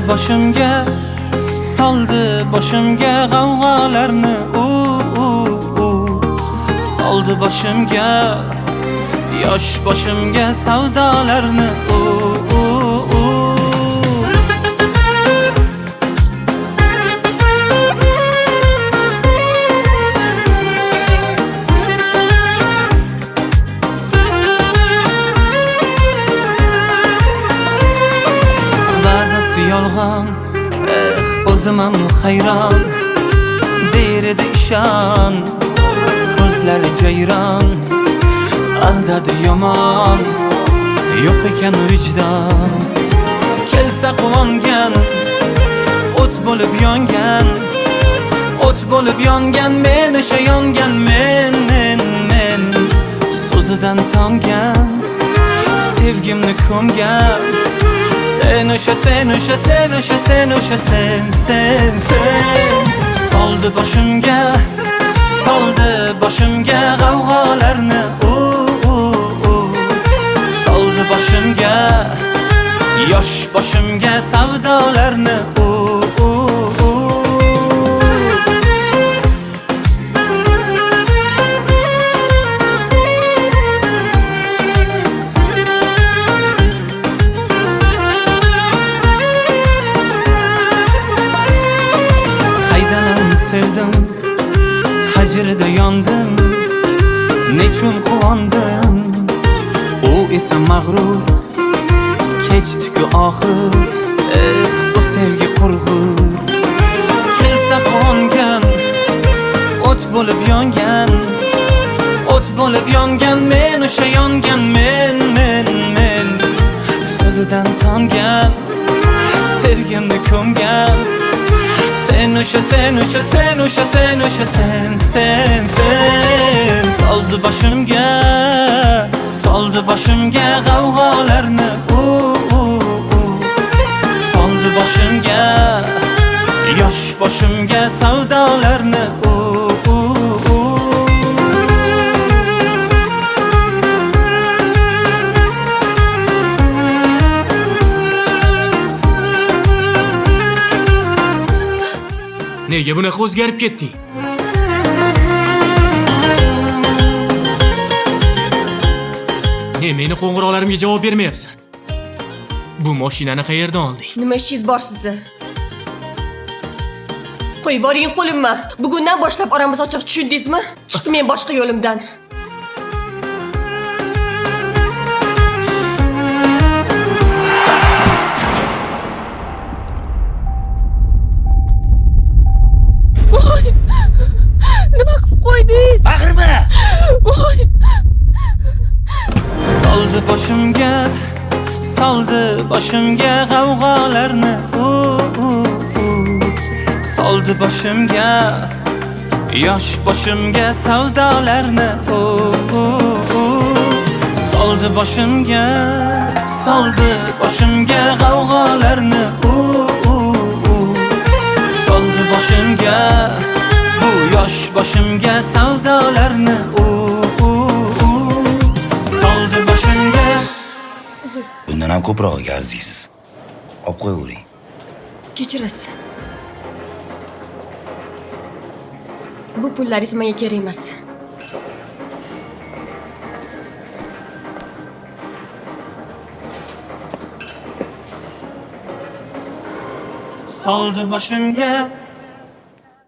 boshimga, soldi boshimga g'avg'olarni soldi boshimga, yosh boshimga savdolarni va'dasi yolg'on, o'zim ham hayron, derdi ishon, ko'zlari jayron, aldadi yomon, yo'q ekan vijdon. Kelsa quvongan, o't bo'lib yongan, o't bo'lib yongan, men o'sha yongan, men so'zidan tongan, sevgimni ko'mgan. Sen o'sha, sen o'sha, sen o'sha, sen o'sha, sen soldi boshimga, soldi boshimga g'avg'olarni soldi boshimga, yosh boshimga savdolarni sevdim, hajrida yondim, nechun quvondim, u esa mag'rur, kechdi-ku oxir, bu sevgi qurg'ur. Kelsa quvongan, o't bo'lib yongan, o't bo'lib yongan, men o'sha yongan, men so'zidan tongan, sevgimni ko'mgan. Sen o'sha, sen o'sha, sen o'sha, sen o'sha, sen soldi boshimga, soldi boshimga g'avg'olarni soldi boshimga, yosh boshimga savdolarni Nega bunaqa o'zgarib ketding? Meni qo'ng'iroqlarimga javob bermayapsan. Bu mashinani qayerdan olding? Nima ishingiz bor sizni? Qo'yib yuboring qo'limni. Bugundan boshlab oramiz ochiq, tushundingizmi? Chiqmang boshqa yo'limdan. Nima qilib qo'ydingiz? Baqirma. Voy. soldi boshimga, soldi boshimga g'avg'olarni soldi boshimga, yosh boshimga savdolarni soldi boshimga, soldi boshimga g'avg'olarni soldi boshimga, bu yosh boshimga savdolarni soldi boshimga. Bundan ham ko'prog'iga arziysiz. Olib qo'yavering. Kechirasiz. Bu pullaringiz menga kerak emas. Soldi boshimga,